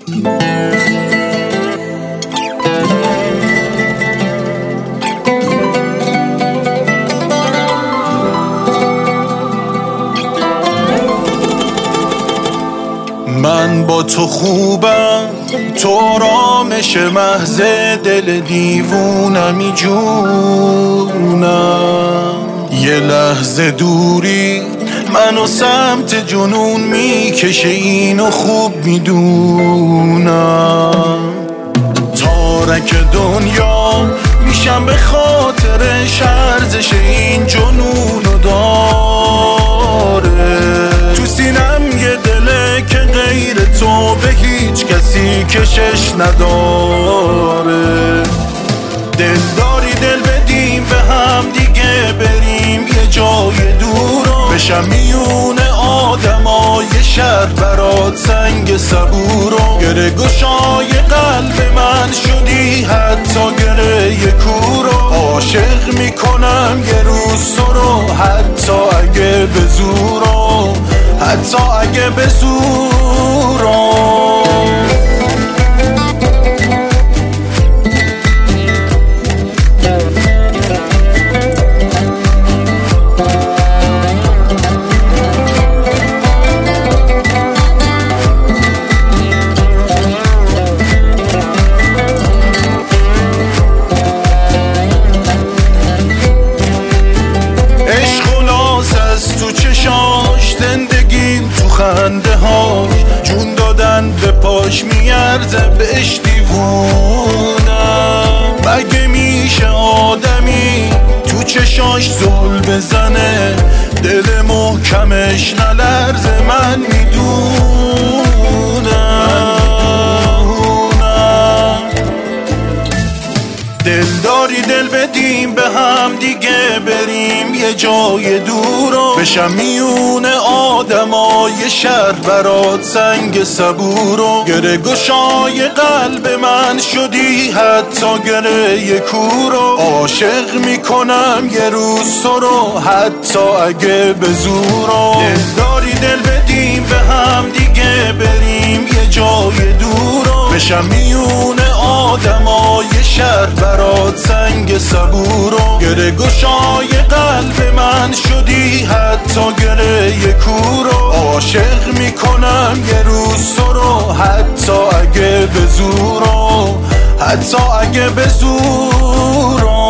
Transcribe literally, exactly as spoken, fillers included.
من با تو خوبم، تو آرامش محض دل دیوونمی جونم. یه لحظه دوری منو سمت جنون میکشه، اینو خوب میدونم. تارک دنیا میشم به خاطرش، ارزش این جنونو داره. تو سینم یه دله که غیر تو به هیچ کسی کشش نداره. دل داری دل بدیم به هم دیگه، بریم یه جای دورا، بشم میون آدمای شهر برات سنگ صبورا. گره گشای قلب من شدی، حتی گره کورا. عاشق میکنم یه روز تو رو، حتی اگه به زورا، حتی اگه به زورا. زندگیم تو خنده هاش، جون دادن به پاش میارزه بهش دیوونم. مگه میشه آدمی تو چشاش زل بزنه، دل محکمش نلرزه؟ من میدونم. دل داری دل بدیم به هم دیگه، بریم یه جای دورا، بشم میون آدمای شهر برات سنگ صبورا. گره گشای قلب من شدی، حتی گره کورا. عاشق میکنم یه روز تو رو، حتی اگه به زورا. دل داری دل بدیم به هم دیگه، بریم یه جای دورا، بشم میون آدمای شهر برات سنگ صبورا. گره گشای قلب من شدی، حتی گره کورا. عاشق میکنم یه روز تو رو، حتی اگه به زورا، حتی اگه به زورا.